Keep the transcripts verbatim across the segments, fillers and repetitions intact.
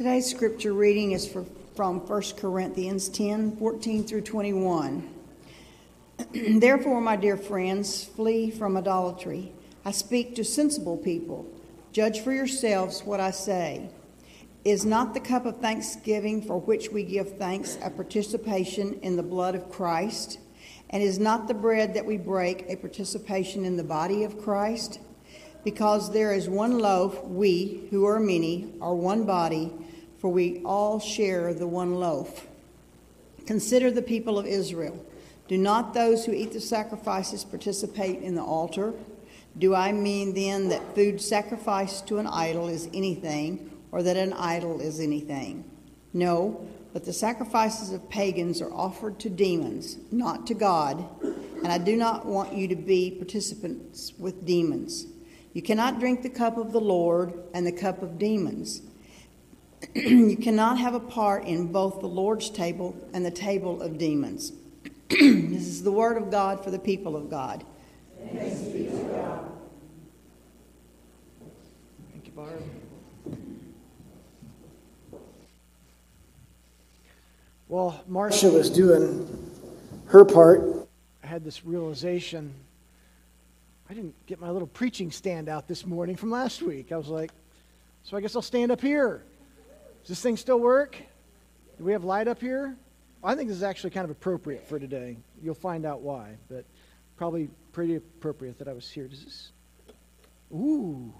Today's scripture reading is for, from First Corinthians ten, fourteen through twenty-one. Therefore, my dear friends, flee from idolatry. I speak to sensible people. Judge for yourselves what I say. Is not the cup of thanksgiving for which we give thanks a participation in the blood of Christ? And is not the bread that we break a participation in the body of Christ? Because there is one loaf, we, who are many, are one body, for we all share the one loaf. Consider the people of Israel. Do not those who eat the sacrifices participate in the altar? Do I mean then that food sacrificed to an idol is anything, or that an idol is anything? No, but the sacrifices of pagans are offered to demons, not to God, and I do not want you to be participants with demons. You cannot drink the cup of the Lord and the cup of demons. You cannot have a part in both the Lord's table and the table of demons. This is the word of God for the people of God. Thanks be to God. Thank you, Barb. Well, Marcia was doing her part. I had this realization. I didn't get my little preaching stand out this morning from last week. I was like, so I guess I'll stand up here. Does this thing still work? Do we have light up here? I think this is actually kind of appropriate for today. You'll find out why, but probably pretty appropriate that I was here. Does this? Ooh.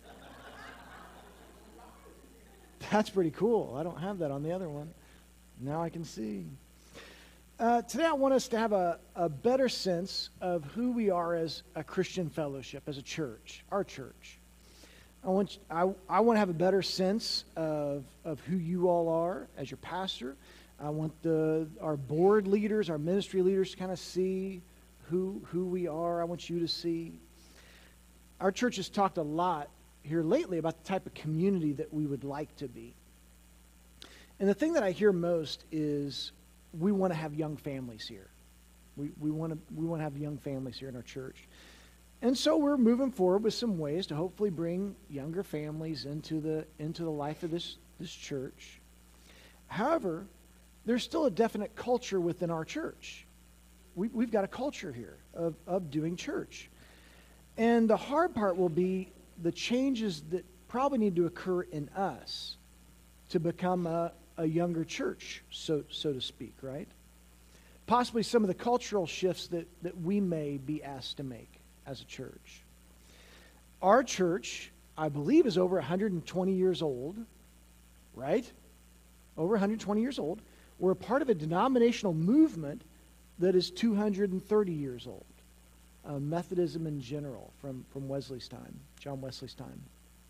That's pretty cool. I don't have that on the other one. Now I can see. Uh, today I want us to have a, a better sense of who we are as a Christian fellowship, as a church, our church. I want I, I want to have a better sense of, of who you all are as your pastor. I want the our board leaders, our ministry leaders to kind of see who who we are. I want you to see. Our church has talked a lot here lately about the type of community that we would like to be. And the thing that I hear most is we want to have young families here. We we want to we want to have young families here in our church. And so we're moving forward with some ways to hopefully bring younger families into the into the life of this, this church. However, there's still a definite culture within our church. We, we've got a culture here of, of doing church. And the hard part will be the changes that probably need to occur in us to become a, a younger church, so so to speak, right? Possibly some of the cultural shifts that, that we may be asked to make as a church. Our church, I believe, is over one hundred twenty years old, right? Over one hundred twenty years old. We're a part of a denominational movement that is two hundred thirty years old. Uh, Methodism in general, from, from Wesley's time, John Wesley's time.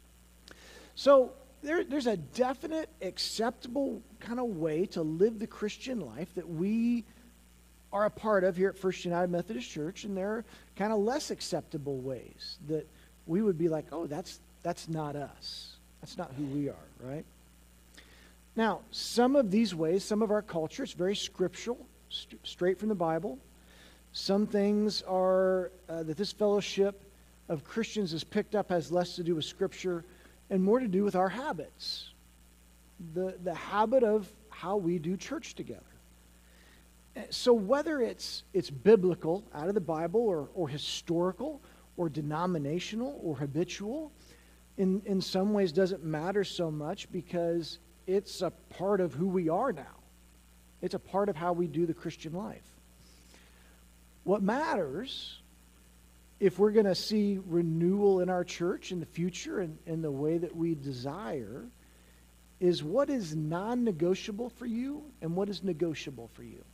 So there, there's a definite, acceptable kind of way to live the Christian life that we are a part of here at First United Methodist Church, and there are kind of less acceptable ways that we would be like, oh, that's that's not us. That's not who we are, right? Now, some of these ways, some of our culture, it's very scriptural, st- straight from the Bible. Some things are uh, that this fellowship of Christians has picked up has less to do with Scripture and more to do with our habits. The, the habit of how we do church together. So whether it's it's biblical, out of the Bible, or, or historical, or denominational, or habitual, in, in some ways doesn't matter so much because it's a part of who we are now. It's a part of how we do the Christian life. What matters, if we're going to see renewal in our church in the future and in the way that we desire, is what is non-negotiable for you and what is negotiable for you.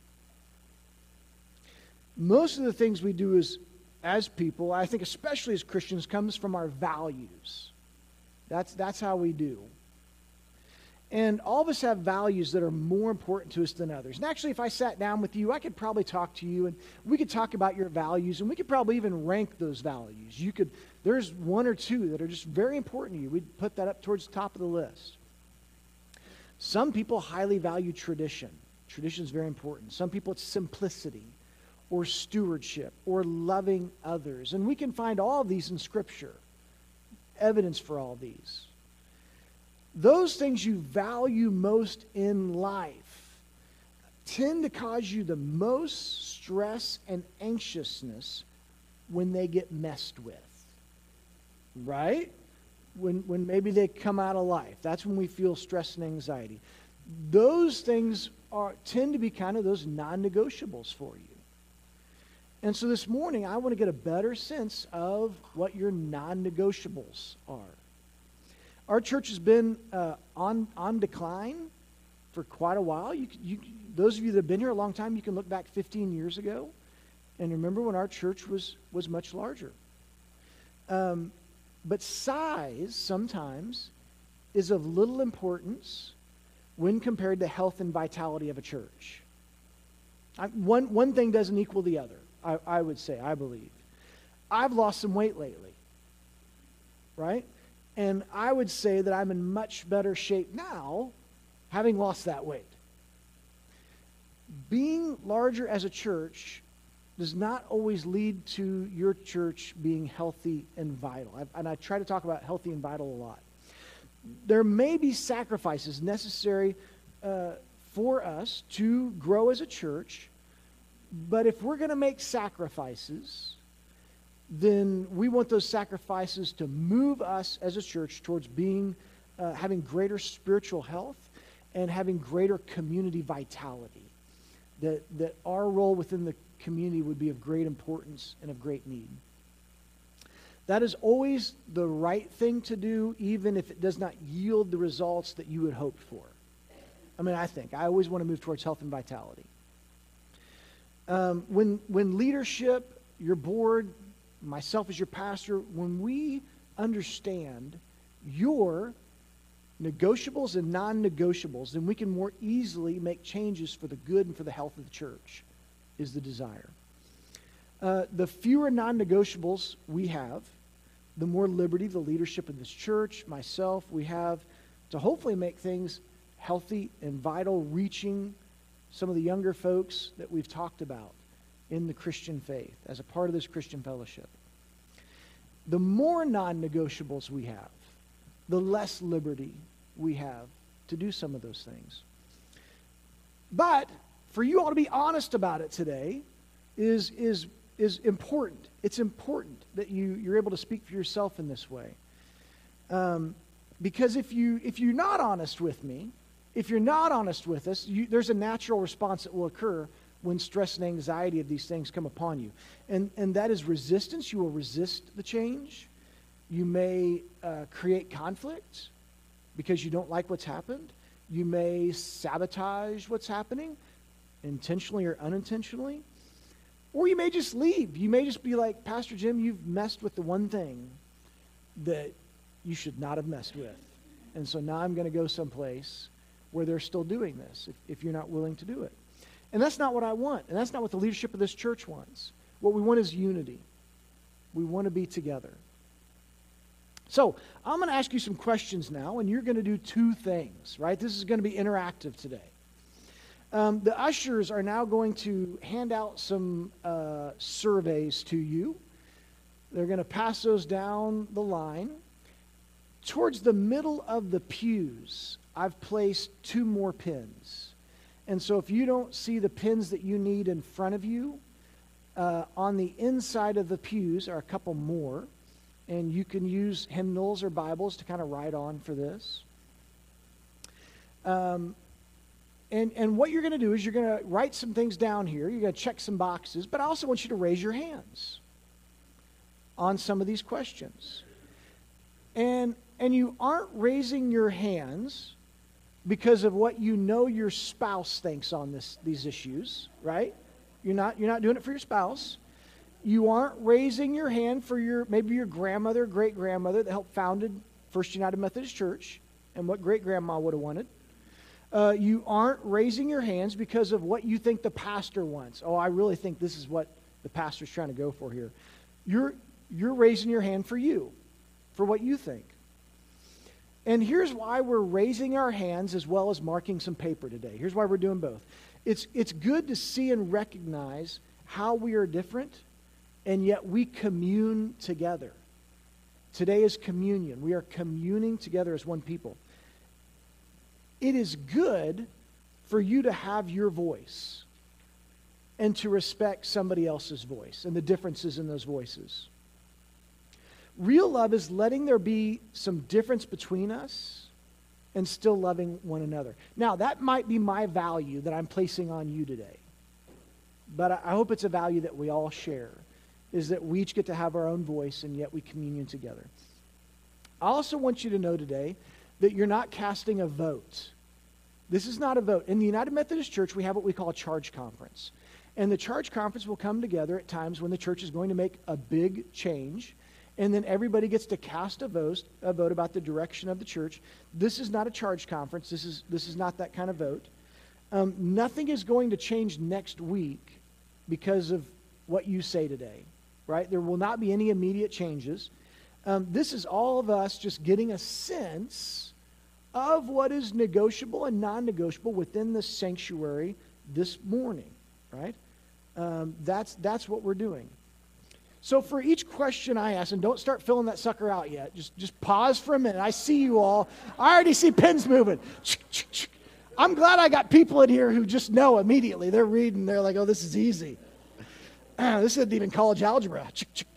Most of the things we do as, as people, I think especially as Christians, comes from our values. That's, that's how we do. And all of us have values that are more important to us than others. And actually, if I sat down with you, I could probably talk to you, and we could talk about your values, and we could probably even rank those values. You could, there's one or two that are just very important to you. We'd put that up towards the top of the list. Some people highly value tradition. Tradition is very important. Some people, it's simplicity, or stewardship, or loving others. And we can find all of these in Scripture, evidence for all of these. those things you value most in life tend to cause you the most stress and anxiousness when they get messed with. Right? When, when maybe they come out of life. That's when we feel stress and anxiety. Those things are tend to be kind of those non-negotiables for you. And so this morning, I want to get a better sense of what your non-negotiables are. Our church has been uh, on, on decline for quite a while. You, you, those of you that have been here a long time, you can look back fifteen years ago and remember when our church was, was much larger. Um, but size sometimes is of little importance when compared to health and vitality of a church. I, one, one thing doesn't equal the other, I, I would say, I believe. I've lost some weight lately, right? And I would say that I'm in much better shape now, having lost that weight. Being larger as a church does not always lead to your church being healthy and vital. I, and I try to talk about healthy and vital a lot. There may be sacrifices necessary uh, for us to grow as a church, but if we're going to make sacrifices, then we want those sacrifices to move us as a church towards being, uh, having greater spiritual health and having greater community vitality. That, that our role within the community would be of great importance and of great need. That is always the right thing to do, even if it does not yield the results that you had hoped for. I mean, I think. I always want to move towards health and vitality. Um, when, when leadership, your board, myself as your pastor, when we understand your negotiables and non-negotiables, then we can more easily make changes for the good and for the health of the church, is the desire. Uh, the fewer non-negotiables we have, the more liberty the leadership of this church, myself, we have to hopefully make things healthy and vital, reaching some of the younger folks that we've talked about in the Christian faith as a part of this Christian fellowship. The more non-negotiables we have, the less liberty we have to do some of those things. But for you all to be honest about it today is, is, is important. It's important that you, you're able to speak for yourself in this way. Um, because if, you, if you're not honest with me, if you're not honest with us, you, there's a natural response that will occur when stress and anxiety of these things come upon you. And, and that is resistance. You will resist the change. You may uh, create conflict because you don't like what's happened. You may sabotage what's happening, intentionally or unintentionally. Or you may just leave. You may just be like, Pastor Jim, you've messed with the one thing that you should not have messed with. And so now I'm going to go someplace where they're still doing this, if, if you're not willing to do it. And that's not what I want. And that's not what the leadership of this church wants. What we want is unity. We want to be together. So I'm going to ask you some questions now, and you're going to do two things, right? This is going to be interactive today. Um, the ushers are now going to hand out some uh, surveys to you. They're going to pass those down the line. Towards the middle of the pews, I've placed two more pins. And so if you don't see the pins that you need in front of you, uh, on the inside of the pews are a couple more. And you can use hymnals or Bibles to kind of write on for this. Um, and, and what you're going to do is you're going to write some things down here. You're going to check some boxes. But I also want you to raise your hands on some of these questions. And, and you aren't raising your hands because of what you know your spouse thinks on this, these issues, right? You're not, you're not doing it for your spouse. You aren't raising your hand for your maybe your grandmother, great-grandmother that helped founded First United Methodist Church and what great-grandma would have wanted. Uh, you aren't raising your hands because of what you think the pastor wants. Oh, I really think this is what the pastor's trying to go for here. You're, you're raising your hand for you, for what you think. And here's why we're raising our hands as well as marking some paper today. Here's why we're doing both. It's, it's good to see and recognize how we are different, and yet we commune together. Today is communion. We are communing together as one people. it is good for you to have your voice and to respect somebody else's voice and the differences in those voices. Real love is letting there be some difference between us and still loving one another. Now, that might be my value that I'm placing on you today. But I hope it's a value that we all share, is that we each get to have our own voice and yet we communion together. I also want you to know today that you're not casting a vote. This is not a vote. In the United Methodist Church, we have what we call a charge conference. And the charge conference will come together at times when the church is going to make a big change. And then everybody gets to cast a vote, a vote about the direction of the church. This is not a charge conference. This is, this is not that kind of vote. Um, nothing is going to change next week because of what you say today, right? There will not be any immediate changes. Um, this is all of us just getting a sense of what is negotiable and non-negotiable within the sanctuary this morning, right? Um, that's, that's what we're doing. So for each question I ask, and don't start filling that sucker out yet, just, just pause for a minute. I see you all. I already see pens moving. I'm glad I got people in here who just know immediately. They're reading. They're like, oh, this is easy. This isn't even college algebra.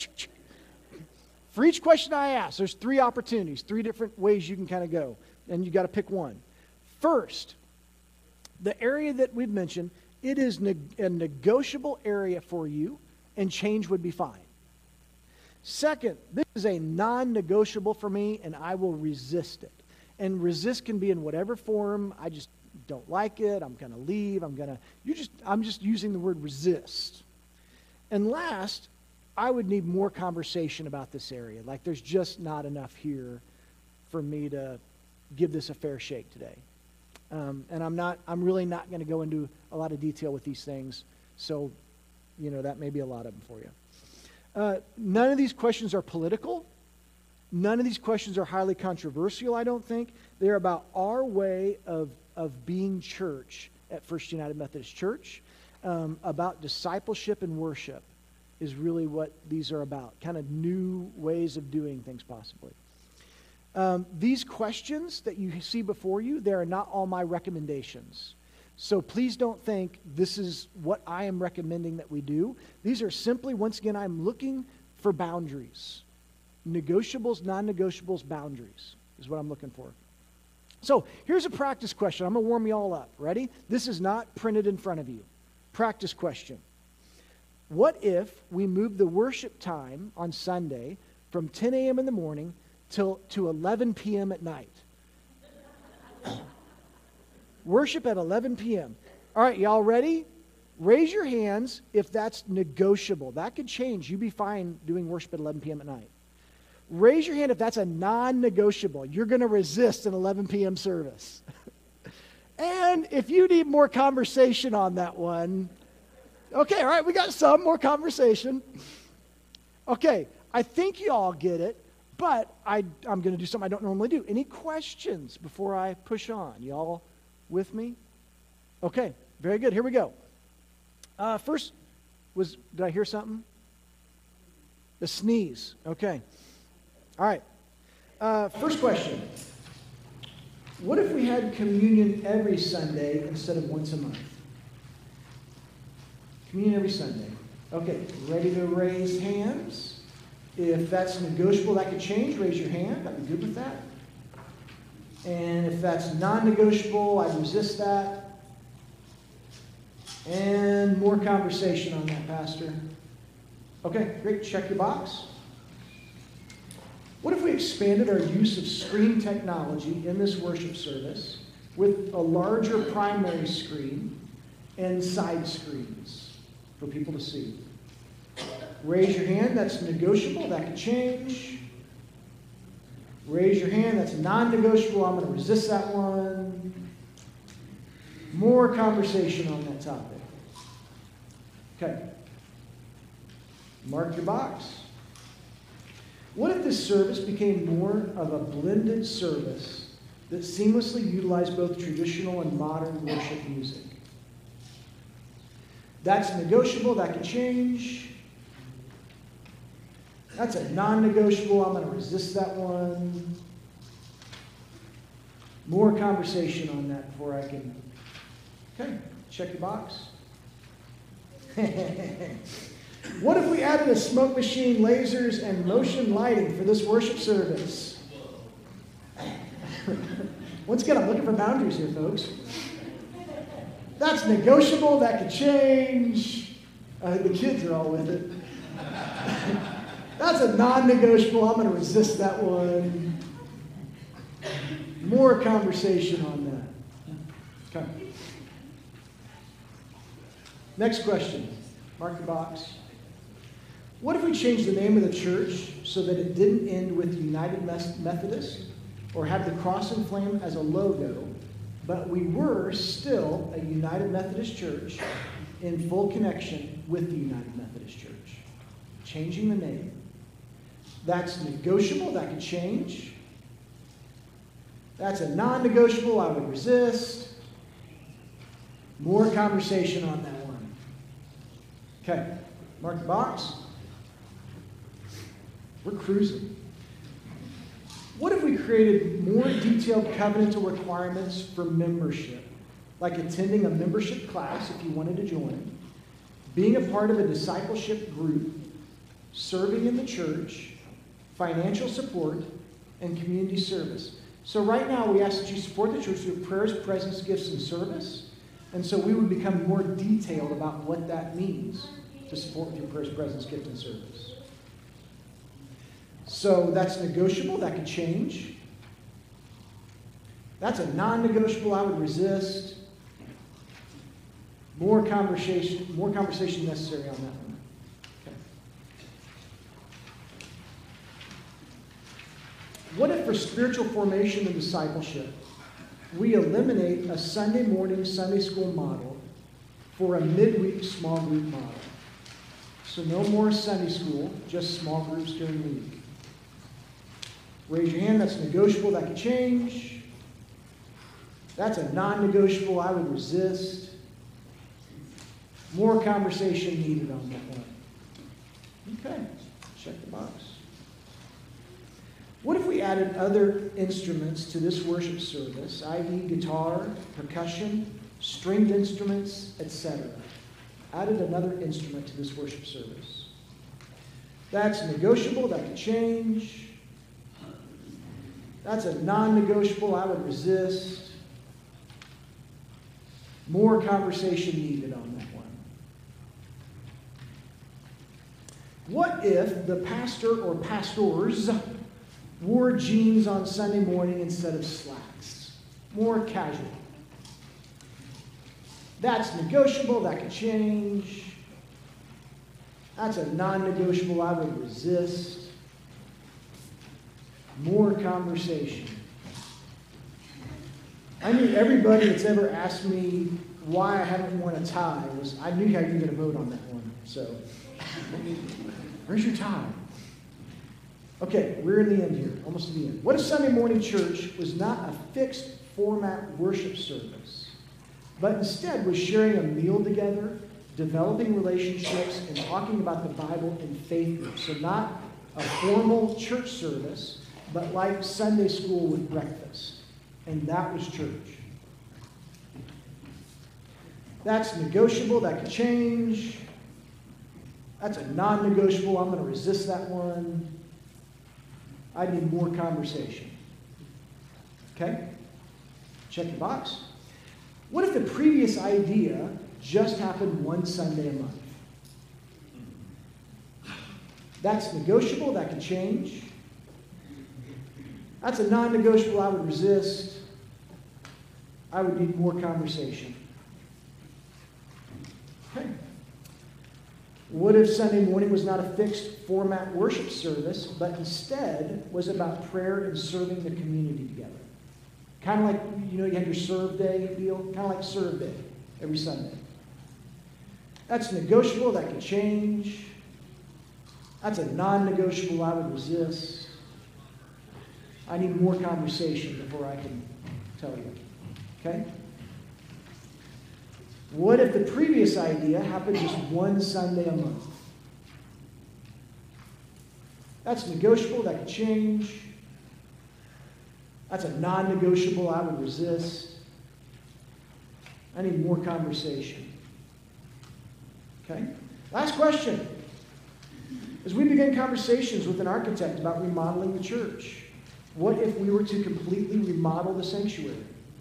For each question I ask, there's three opportunities, three different ways you can kind of go. And you got to pick one. First, the area that we've mentioned, it is ne- a negotiable area for you, and change would be fine. Second, this is a non-negotiable for me, and I will resist it. And resist can be in whatever form. I just don't like it. I'm going to leave. I'm going to, you just, I'm just using the word resist. And last, I would need more conversation about this area. Like there's just not enough here for me to give this a fair shake today. Um, and I'm not, I'm really not going to go into a lot of detail with these things. So, you know, that may be a lot of them for you. Uh, none of these questions are political. None of these questions are highly controversial, I don't think. They're about our way of, of being church at First United Methodist Church. Um, about discipleship and worship is really what these are about. Kind of new ways of doing things possibly. Um, these questions that you see before you, they are not all my recommendations. So please don't think this is what I am recommending that we do. These are simply, once again, I'm looking for boundaries. Negotiables, non-negotiables, boundaries is what I'm looking for. So here's a practice question. I'm going to warm you all up. Ready? This is not printed in front of you. Practice question. What if we move the worship time on Sunday from ten a.m. in the morning till to eleven p.m. at night? Worship at eleven p.m. All right, y'all ready? Raise your hands if that's negotiable. That could change. You'd be fine doing worship at eleven p.m. at night. Raise your hand if that's a non-negotiable. You're going to resist an eleven p.m. service. And if you need more conversation on that one, okay, all right, we got some more conversation. Okay, I think you all get it, but I, I'm going to do something I don't normally do. Any questions before I push on? Y'all with me? Okay, very good. Here we go. Uh, first, was did I hear something? The sneeze. Okay. All right. Uh, first question. What if we had communion every Sunday instead of once a month? Communion every Sunday. Okay, ready to raise hands? If that's negotiable, that could change. Raise your hand. I'd be good with that. And if that's non-negotiable, I'd resist that. And more conversation on that, Pastor. Okay, great. Check your box. What if we expanded our use of screen technology in this worship service with a larger primary screen and side screens for people to see? Raise your hand. That's negotiable. That could change. Raise your hand. That's non-negotiable. I'm going to resist that one. More conversation on that topic. Okay. Mark your box. What if this service became more of a blended service that seamlessly utilized both traditional and modern worship music? That's negotiable. That can change. That's a non-negotiable. I'm going to resist that one. More conversation on that before I can. Okay, check your box. What if we added a smoke machine, lasers, and motion lighting for this worship service? Once again, I'm looking for boundaries here, folks. That's negotiable. That could change. Uh, the kids are all with it. That's a non-negotiable. I'm going to resist that one. More conversation on that. Okay. Next question. Mark the box. What if we changed the name of the church so that it didn't end with United Methodist or have the cross and flame as a logo, but we were still a United Methodist Church in full connection with the United Methodist Church? Changing the name. That's negotiable. That could change. That's a non-negotiable. I would resist. More conversation on that one. Okay. Mark the box. We're cruising. What if we created more detailed covenantal requirements for membership, like attending a membership class if you wanted to join, being a part of a discipleship group, serving in the church, financial support, and community service? So right now we ask that you support the church through prayers, presence, gifts, and service. And so we would become more detailed about what that means to support with your prayers, presence, gift, and service. So that's negotiable. That could change. That's a non-negotiable. I would resist. More conversation, more conversation necessary on that one. Okay. What if for spiritual formation and discipleship, we eliminate a Sunday morning Sunday school model for a midweek small group model? So no more Sunday school, just small groups during the week. Raise your hand. That's negotiable. That could change. That's a non-negotiable. I would resist. More conversation needed on that one. Okay. Check the box. What if we added other instruments to this worship service, that is guitar, percussion, stringed instruments, et cetera? Added another instrument to this worship service. That's negotiable. That could change. That's a non-negotiable. I would resist. More conversation needed on that one. What if the pastor or pastors wore jeans on Sunday morning instead of slacks? More casual. That's negotiable. That could change. That's a non-negotiable. I would resist. More conversation. I knew everybody that's ever asked me why I haven't worn a tie was, I knew how you were going to vote on that one. So, where's your tie? Okay, we're in the end here, almost to the end. What if Sunday morning church was not a fixed format worship service, but instead was sharing a meal together, developing relationships, and talking about the Bible in faith groups? So not a formal church service, but like Sunday school with breakfast. And that was church. That's negotiable. That could change. That's a non-negotiable. I'm going to resist that one. I need more conversation. Okay? Check the box. What if the previous idea just happened one Sunday a month? That's negotiable. That could change. That's a non-negotiable. I would resist. I would need more conversation. Okay. What if Sunday morning was not a fixed format worship service, but instead was about prayer and serving the community together? Kind of like, you know, you had your serve day deal, kind of like serve day every Sunday. That's negotiable. That could change. That's a non-negotiable. I would resist. I need more conversation before I can tell you. Okay? What if the previous idea happened just one Sunday a month? That's negotiable. That could change. That's a non-negotiable I would resist. I need more conversation. Okay? Last question. As we begin conversations with an architect about remodeling the church, what if we were to completely remodel the sanctuary?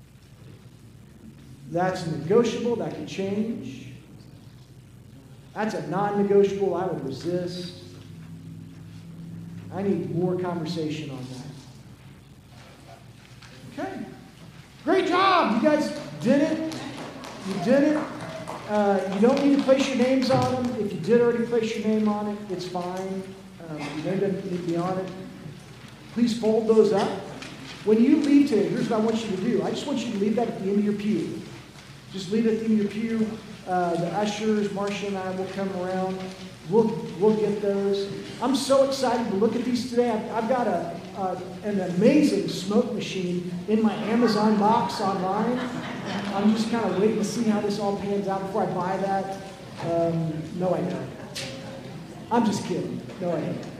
That's negotiable. That can change. That's a non-negotiable I would resist. I need more conversation on that. Okay. Great job. You guys did it. You did it. Uh, you don't need to place your names on them. If you did already place your name on it, it's fine. Um, your name doesn't need to be on it. Please fold those up. When you leave today, here's what I want you to do. I just want you to leave that at the end of your pew. Just leave it at the end of your pew. Uh, the ushers, Marcia and I will come around. We'll, we'll get those. I'm so excited to look at these today. I've, I've got a, uh, an amazing smoke machine in my Amazon box online. I'm just kind of waiting to see how this all pans out before I buy that. Um, no, I don't. I'm just kidding. No, I don't.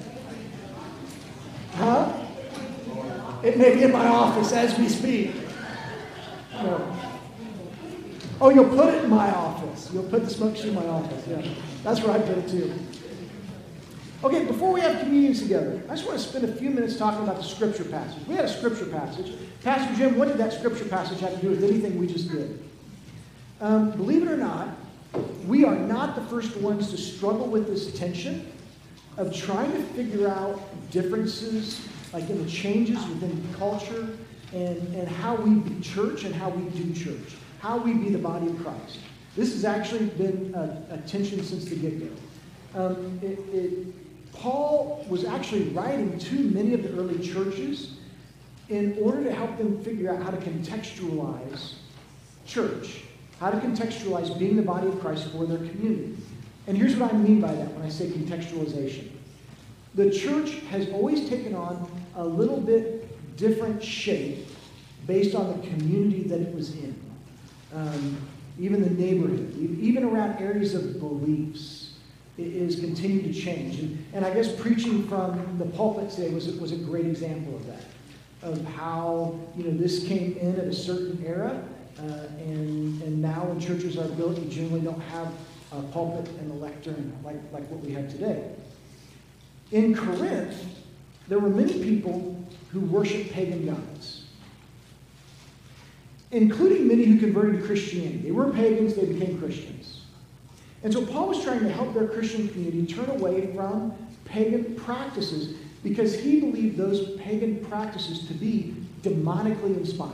Huh? It may be in my office as we speak. No. Oh, you'll put it in my office. You'll put the smoke machine in my office. Yeah, that's where I put it too. Okay, before we have communions together, I just want to spend a few minutes talking about the scripture passage. We had a scripture passage. Pastor Jim, what did that scripture passage have to do with anything we just did? Um, believe it or not, we are not the first ones to struggle with this tension of trying to figure out differences, like in the changes within culture and, and how we be church and how we do church, how we be the body of Christ. This has actually been a, a tension since the get-go. Um, it, it, Paul was actually writing to many of the early churches in order to help them figure out how to contextualize church, how to contextualize being the body of Christ for their community. And here's what I mean by that when I say contextualization. The church has always taken on a little bit different shape based on the community that it was in. Um, even the neighborhood, even around areas of beliefs, it is continuing to change. And, and I guess preaching from the pulpit today was, was a great example of that, of how, you know, this came in at a certain era, uh, and, and now when churches are built, you generally don't have a pulpit and a lectern like, like what we have today. In Corinth, there were many people who worshiped pagan gods, including many who converted to Christianity. They were pagans, they became Christians. And so Paul was trying to help their Christian community turn away from pagan practices because he believed those pagan practices to be demonically inspired.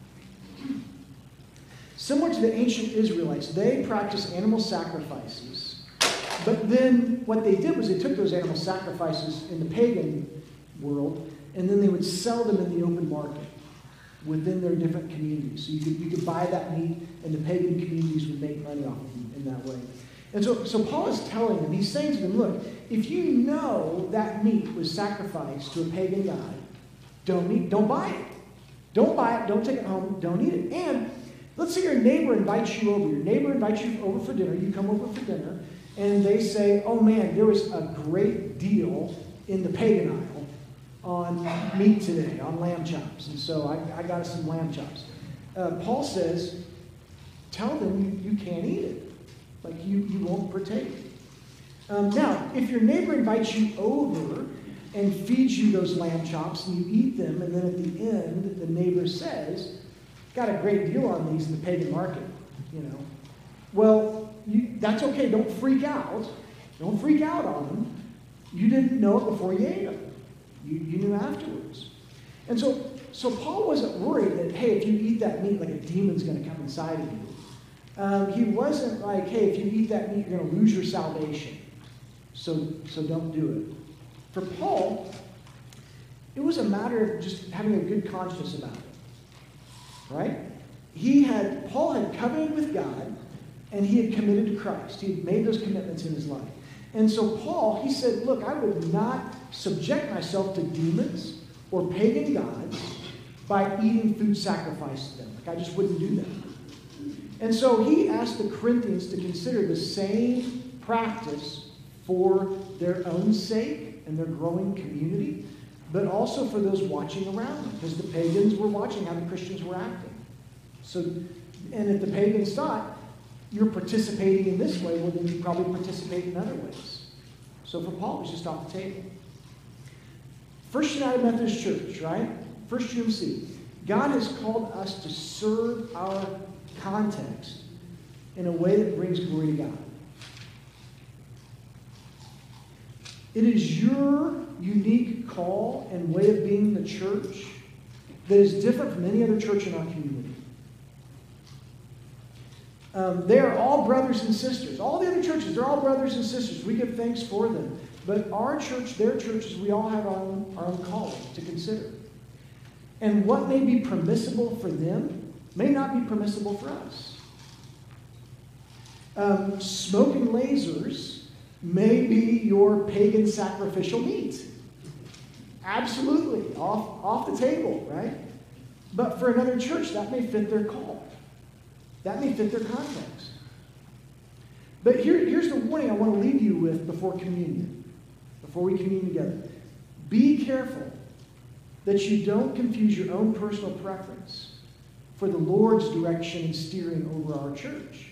Similar to the ancient Israelites, they practiced animal sacrifices. But then what they did was they took those animal sacrifices in the pagan world, and then they would sell them in the open market within their different communities. So you could, you could buy that meat, and the pagan communities would make money off of them in that way. And so, so Paul is telling them, he's saying to them, look, if you know that meat was sacrificed to a pagan god, don't eat, don't buy it. Don't buy it, don't take it home, don't eat it. And let's say your neighbor invites you over. Your neighbor invites you over for dinner. You come over for dinner, and they say, oh man, there was a great deal in the pagan aisle on meat today, on lamb chops. And so I, I got us some lamb chops. Uh, Paul says, tell them you, you can't eat it. Like you, you won't partake. Um, now, if your neighbor invites you over and feeds you those lamb chops and you eat them, and then at the end the neighbor says, got a great deal on these in the pagan market, you know. Well, you, that's okay. Don't freak out. Don't freak out on them. You didn't know it before you ate them. You, you knew afterwards. And so, so Paul wasn't worried that, hey, if you eat that meat, like a demon's going to come inside of you. Um, he wasn't like, hey, if you eat that meat, you're going to lose your salvation. So, so don't do it. For Paul, it was a matter of just having a good conscience about it. Right? He had, Paul had covenanted with God, and he had committed to Christ. He had made those commitments in his life. And so Paul, he said, look, I would not subject myself to demons or pagan gods by eating food sacrificed to them. Like, I just wouldn't do that. And so he asked the Corinthians to consider the same practice for their own sake and their growing community. but also for those watching around them, because the pagans were watching how the Christians were acting. So, and if the pagans thought, you're participating in this way, well, then you probably participate in other ways. So for Paul, it was just off the table. First United Methodist Church, right? First U M C. God has called us to serve our context in a way that brings glory to God. It is your unique call and way of being the church that is different from any other church in our community. Um, they are all brothers and sisters. All the other churches, they're all brothers and sisters. We give thanks for them. But our church, their churches, we all have our own, our own calling to consider. And what may be permissible for them may not be permissible for us. Um, smoking lasers may be your pagan sacrificial meat. Absolutely, off, off the table, right? But for another church, that may fit their call. That may fit their context. But here, here's the warning I want to leave you with before communion, before we commune together. Be careful that you don't confuse your own personal preference for the Lord's direction and steering over our church.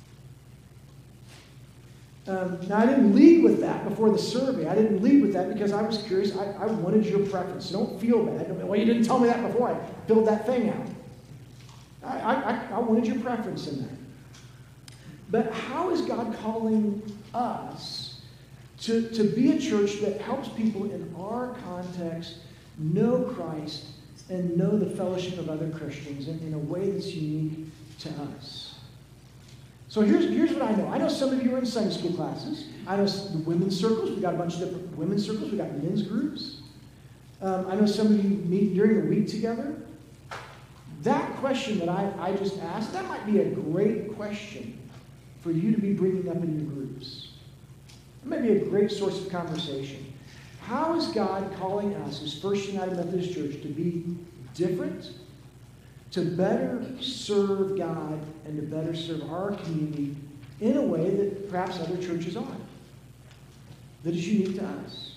Um, now, I didn't lead with that before the survey. I didn't lead with that because I was curious. I, I wanted your preference. So don't feel bad. Don't, well, you didn't tell me that before I filled that thing out. I, I, I wanted your preference in that. But how is God calling us to, to be a church that helps people in our context know Christ and know the fellowship of other Christians in, in a way that's unique to us? So here's, here's what I know. I know some of you are in Sunday school classes. I know the women's circles. We've got a bunch of different women's circles. We've got men's groups. Um, I know some of you meet during the week together. That question that I, I just asked, that might be a great question for you to be bringing up in your groups. It might be a great source of conversation. How is God calling us as First United Methodist Church to be different, to better serve God, and to better serve our community in a way that perhaps other churches aren't, that is unique to us?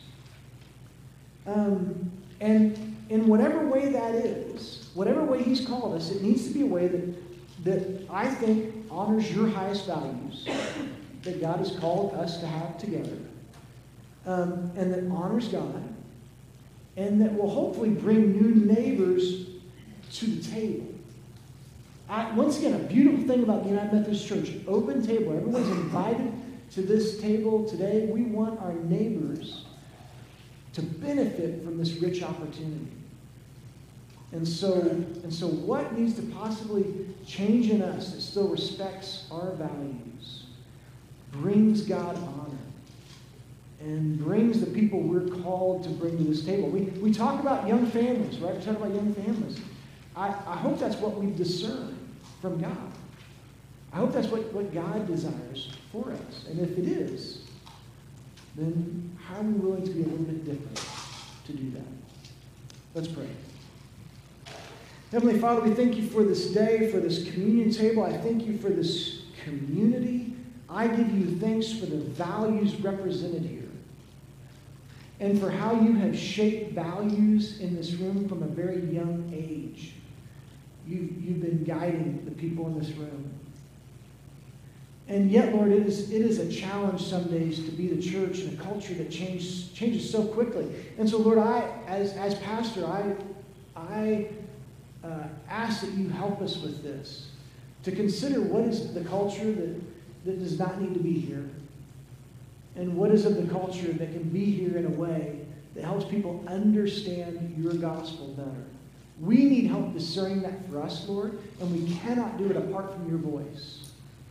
Um, and in whatever way that is, whatever way He's called us, it needs to be a way that, that I think honors your highest values that God has called us to have together, um, and that honors God, and that will hopefully bring new neighbors to the table. I, once again, a beautiful thing about the United Methodist Church, open table. Everyone's invited to this table today. We want our neighbors to benefit from this rich opportunity. And so, and so what needs to possibly change in us that still respects our values, brings God honor, and brings the people we're called to bring to this table? We, we talk about young families, right? We talk about young families. I, I hope that's what we've discerned from God. I hope that's what, what God desires for us. And if it is, then how are we willing to be a little bit different to do that? Let's pray. Heavenly Father, we thank you for this day, for this communion table. I thank you for this community. I give you thanks for the values represented here and for how you have shaped values in this room from a very young age. You've, you've been guiding the people in this room. And yet, Lord, it is, it is a challenge some days to be the church in a culture that changes, changes so quickly. And so, Lord, I, as, as pastor, I, I uh, ask that you help us with this, to consider what is the culture that, that does not need to be here, and what is of the culture that can be here in a way that helps people understand your gospel better. We need help discerning that for us, Lord, and we cannot do it apart from your voice.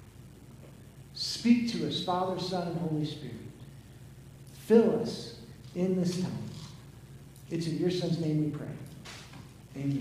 Speak to us, Father, Son, and Holy Spirit. Fill us in this time. It's in your Son's name we pray. Amen.